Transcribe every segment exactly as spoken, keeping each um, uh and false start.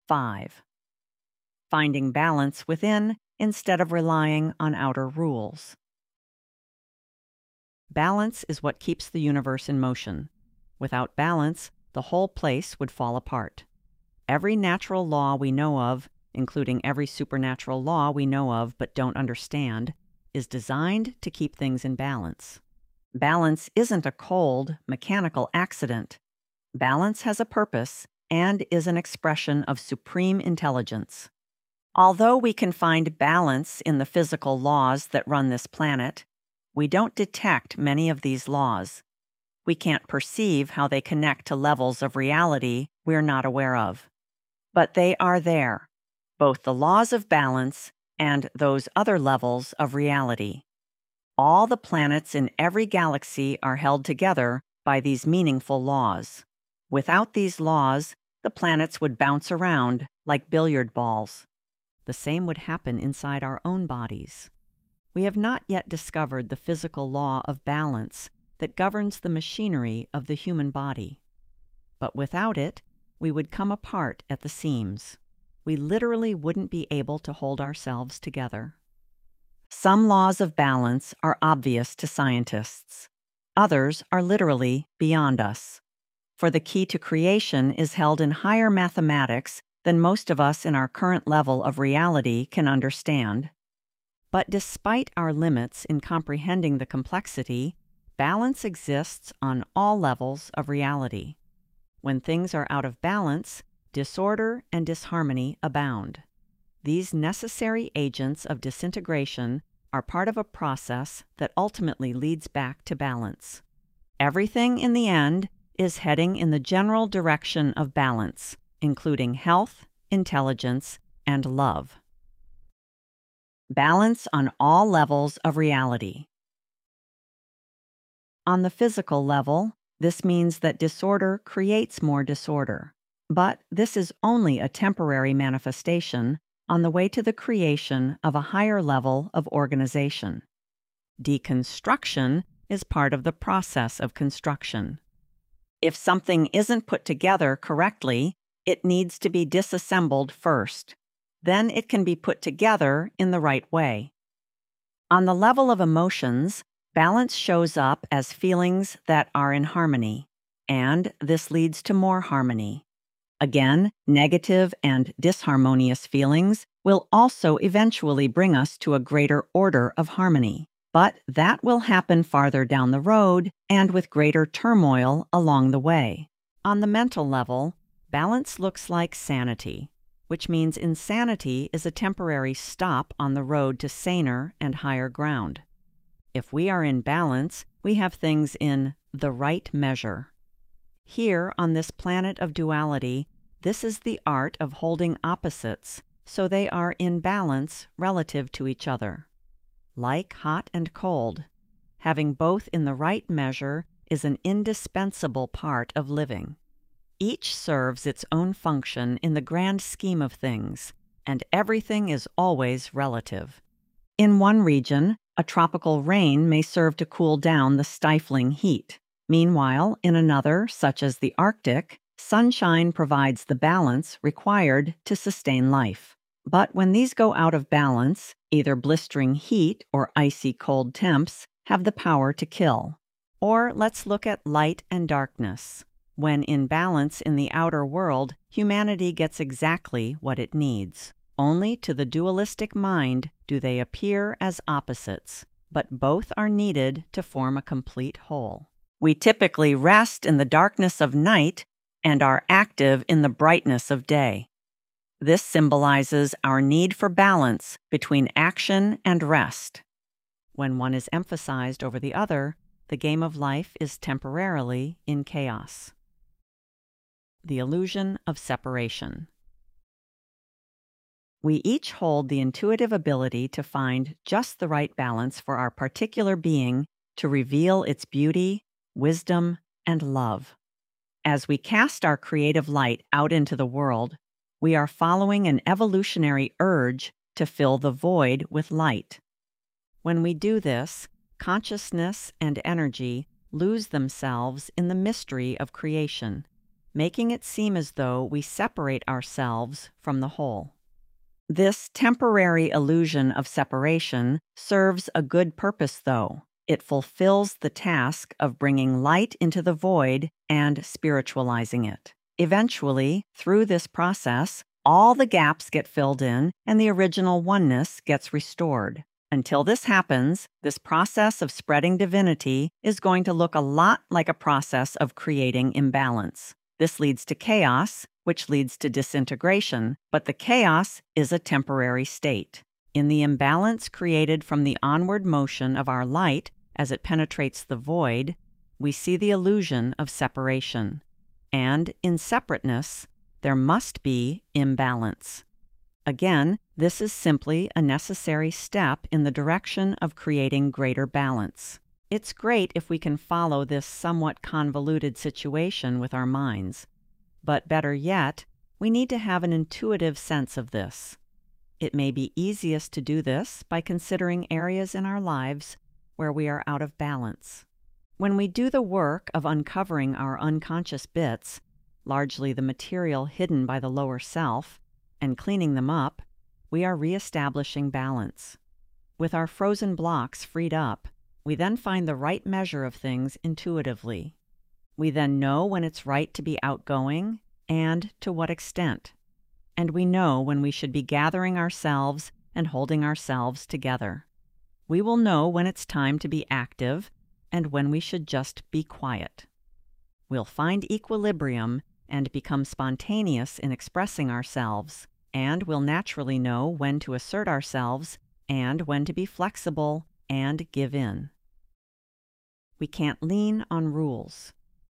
Five, finding balance within instead of relying on outer rules. Balance is what keeps the universe in motion. Without balance, the whole place would fall apart. Every natural law we know of, including every supernatural law we know of but don't understand, is designed to keep things in balance. Balance isn't a cold, mechanical accident. Balance has a purpose and is an expression of supreme intelligence. Although we can find balance in the physical laws that run this planet, we don't detect many of these laws. We can't perceive how they connect to levels of reality we're not aware of. But they are there, both the laws of balance and those other levels of reality. All the planets in every galaxy are held together by these meaningful laws. Without these laws, the planets would bounce around like billiard balls. The same would happen inside our own bodies. We have not yet discovered the physical law of balance that governs the machinery of the human body. But without it, we would come apart at the seams. We literally wouldn't be able to hold ourselves together. Some laws of balance are obvious to scientists. Others are literally beyond us. For the key to creation is held in higher mathematics than most of us in our current level of reality can understand. But despite our limits in comprehending the complexity, balance exists on all levels of reality. When things are out of balance, disorder and disharmony abound. These necessary agents of disintegration are part of a process that ultimately leads back to balance. Everything in the end is heading in the general direction of balance, including health, intelligence, and love. Balance on all levels of reality. On the physical level, this means that disorder creates more disorder. But this is only a temporary manifestation on the way to the creation of a higher level of organization. Deconstruction is part of the process of construction. If something isn't put together correctly, it needs to be disassembled first. Then it can be put together in the right way. On the level of emotions, balance shows up as feelings that are in harmony, and this leads to more harmony. Again, negative and disharmonious feelings will also eventually bring us to a greater order of harmony, but that will happen farther down the road and with greater turmoil along the way. On the mental level, balance looks like sanity, which means insanity is a temporary stop on the road to saner and higher ground. If we are in balance, we have things in the right measure. Here, on this planet of duality, this is the art of holding opposites so they are in balance relative to each other. Like hot and cold, having both in the right measure is an indispensable part of living. Each serves its own function in the grand scheme of things, and everything is always relative. In one region, a tropical rain may serve to cool down the stifling heat. Meanwhile, in another, such as the Arctic, sunshine provides the balance required to sustain life. But when these go out of balance, either blistering heat or icy cold temps have the power to kill. Or let's look at light and darkness. When in balance in the outer world, humanity gets exactly what it needs. Only to the dualistic mind do they appear as opposites, but both are needed to form a complete whole. We typically rest in the darkness of night and are active in the brightness of day. This symbolizes our need for balance between action and rest. When one is emphasized over the other, the game of life is temporarily in chaos. The illusion of separation. We each hold the intuitive ability to find just the right balance for our particular being to reveal its beauty, wisdom, and love. As we cast our creative light out into the world, we are following an evolutionary urge to fill the void with light. When we do this, consciousness and energy lose themselves in the mystery of creation, making it seem as though we separate ourselves from the whole. This temporary illusion of separation serves a good purpose, though. It fulfills the task of bringing light into the void and spiritualizing it. Eventually, through this process, all the gaps get filled in and the original oneness gets restored. Until this happens, this process of spreading divinity is going to look a lot like a process of creating imbalance. This leads to chaos, which leads to disintegration, but the chaos is a temporary state. In the imbalance created from the onward motion of our light as it penetrates the void, we see the illusion of separation. And in separateness, there must be imbalance. Again, this is simply a necessary step in the direction of creating greater balance. It's great if we can follow this somewhat convoluted situation with our minds. But better yet, we need to have an intuitive sense of this. It may be easiest to do this by considering areas in our lives where we are out of balance. When we do the work of uncovering our unconscious bits, largely the material hidden by the lower self, and cleaning them up, we are reestablishing balance. With our frozen blocks freed up, we then find the right measure of things intuitively. We then know when it's right to be outgoing and to what extent. And we know when we should be gathering ourselves and holding ourselves together. We will know when it's time to be active and when we should just be quiet. We'll find equilibrium and become spontaneous in expressing ourselves, and we'll naturally know when to assert ourselves and when to be flexible and give in. We can't lean on rules.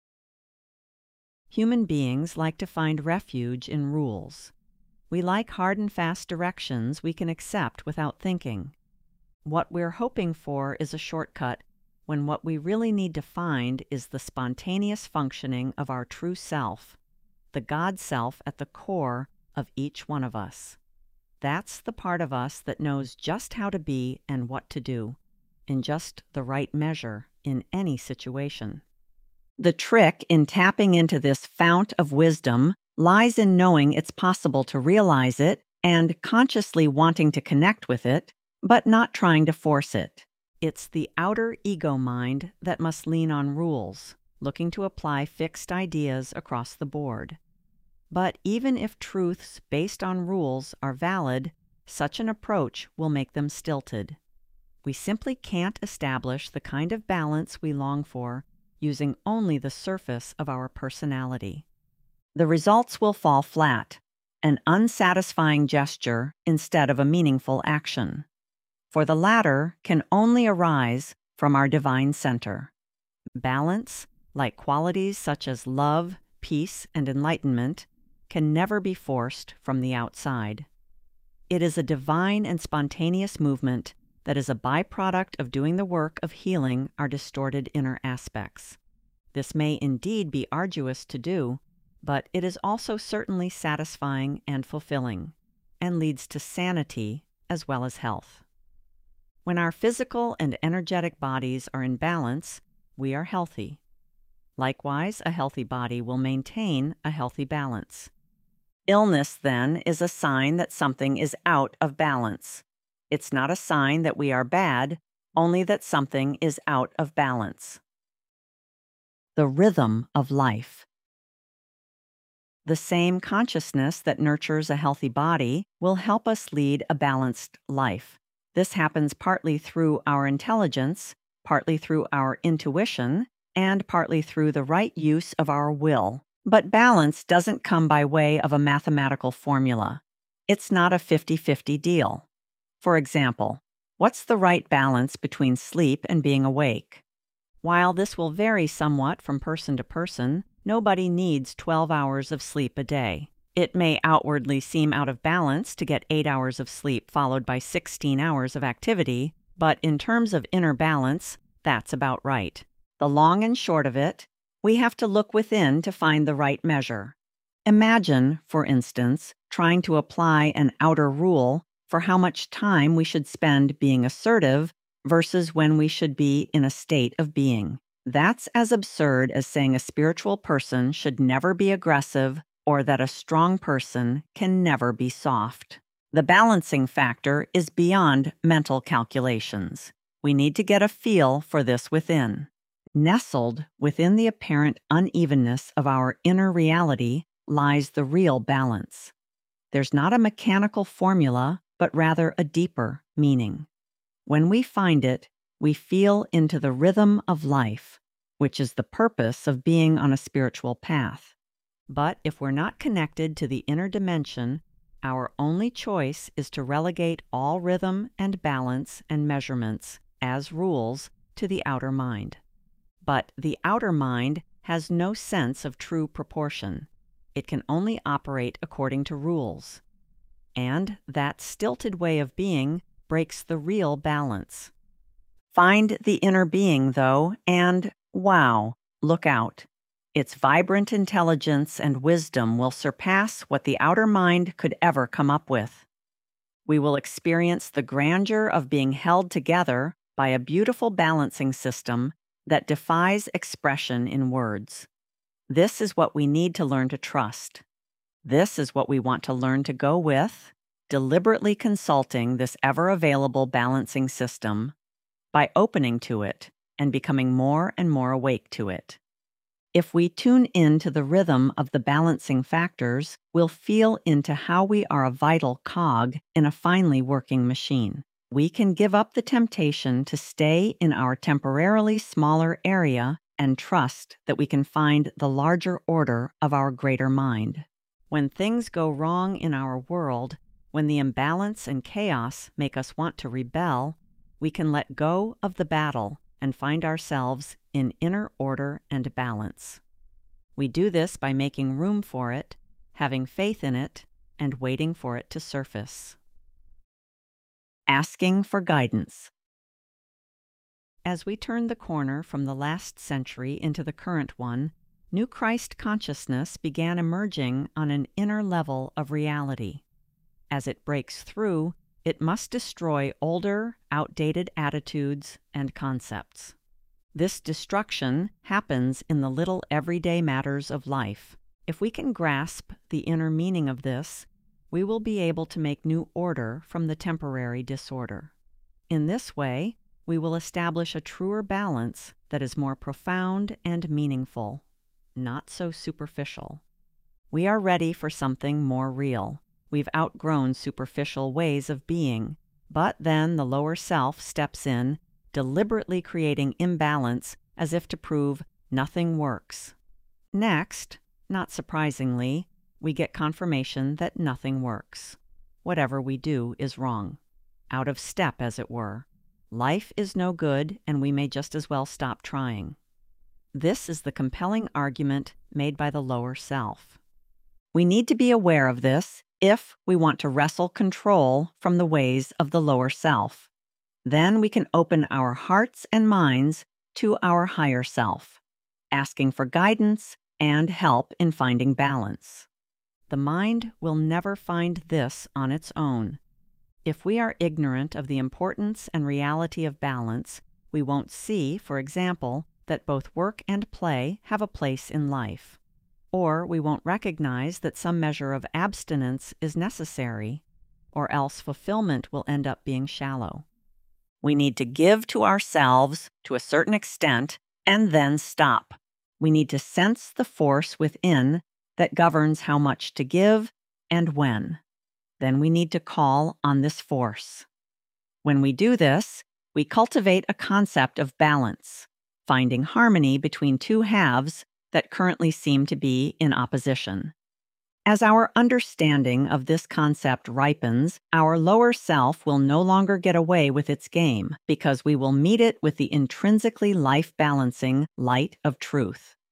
Human beings like to find refuge in rules. We like hard and fast directions we can accept without thinking. What we're hoping for is a shortcut, when what we really need to find is the spontaneous functioning of our true self, the God self at the core of each one of us. That's the part of us that knows just how to be and what to do, in just the right measure in any situation. The trick in tapping into this fount of wisdom lies in knowing it's possible to realize it and consciously wanting to connect with it, but not trying to force it. It's the outer ego mind that must lean on rules, looking to apply fixed ideas across the board. But even if truths based on rules are valid, such an approach will make them stilted. We simply can't establish the kind of balance we long for using only the surface of our personality. The results will fall flat, an unsatisfying gesture instead of a meaningful action. For the latter can only arise from our divine center. Balance, like qualities such as love, peace, and enlightenment, can never be forced from the outside. It is a divine and spontaneous movement that is a byproduct of doing the work of healing our distorted inner aspects. This may indeed be arduous to do, but it is also certainly satisfying and fulfilling, and leads to sanity as well as health. When our physical and energetic bodies are in balance, we are healthy. Likewise, a healthy body will maintain a healthy balance. Illness, then, is a sign that something is out of balance. It's not a sign that we are bad, only that something is out of balance. The rhythm of life. The same consciousness that nurtures a healthy body will help us lead a balanced life. This happens partly through our intelligence, partly through our intuition, and partly through the right use of our will. But balance doesn't come by way of a mathematical formula. It's not a fifty-fifty deal. For example, what's the right balance between sleep and being awake? While this will vary somewhat from person to person, nobody needs twelve hours of sleep a day. It may outwardly seem out of balance to get eight hours of sleep followed by sixteen hours of activity, but in terms of inner balance, that's about right. The long and short of it, we have to look within to find the right measure. Imagine, for instance, trying to apply an outer rule for how much time we should spend being assertive versus when we should be in a state of being. That's as absurd as saying a spiritual person should never be aggressive or that a strong person can never be soft. The balancing factor is beyond mental calculations. We need to get a feel for this within. Nestled within the apparent unevenness of our inner reality lies the real balance. There's not a mechanical formula, but rather a deeper meaning. When we find it, we feel into the rhythm of life, which is the purpose of being on a spiritual path. But if we're not connected to the inner dimension, our only choice is to relegate all rhythm and balance and measurements as rules to the outer mind. But the outer mind has no sense of true proportion. It can only operate according to rules. And that stilted way of being breaks the real balance. Find the inner being, though, and, wow, look out. Its vibrant intelligence and wisdom will surpass what the outer mind could ever come up with. We will experience the grandeur of being held together by a beautiful balancing system that defies expression in words. This is what we need to learn to trust. This is what we want to learn to go with, deliberately consulting this ever-available balancing system by opening to it and becoming more and more awake to it. If we tune in to the rhythm of the balancing factors, we'll feel into how we are a vital cog in a finely working machine. We can give up the temptation to stay in our temporarily smaller area and trust that we can find the larger order of our greater mind. When things go wrong in our world, when the imbalance and chaos make us want to rebel, we can let go of the battle and find ourselves in inner order and balance. We do this by making room for it, having faith in it, and waiting for it to surface. Asking for guidance. As we turn the corner from the last century into the current one, New Christ consciousness began emerging on an inner level of reality. As it breaks through, it must destroy older, outdated attitudes and concepts. This destruction happens in the little everyday matters of life. If we can grasp the inner meaning of this, we will be able to make new order from the temporary disorder. In this way, we will establish a truer balance that is more profound and meaningful, not so superficial. We are ready for something more real. We've outgrown superficial ways of being, but then the lower self steps in, deliberately creating imbalance as if to prove nothing works. Next, not surprisingly, we get confirmation that nothing works. Whatever we do is wrong, out of step, as it were. Life is no good, and we may just as well stop trying. This is the compelling argument made by the lower self. We need to be aware of this if we want to wrestle control from the ways of the lower self. Then we can open our hearts and minds to our higher self, asking for guidance and help in finding balance. The mind will never find this on its own. If we are ignorant of the importance and reality of balance, we won't see, for example, that both work and play have a place in life. Or we won't recognize that some measure of abstinence is necessary, or else fulfillment will end up being shallow. We need to give to ourselves to a certain extent and then stop. We need to sense the force within that governs how much to give and when. Then we need to call on this force. When we do this, we cultivate a concept of balance, finding harmony between two halves that currently seem to be in opposition. As our understanding of this concept ripens, our lower self will no longer get away with its game because we will meet it with the intrinsically life-balancing light of truth.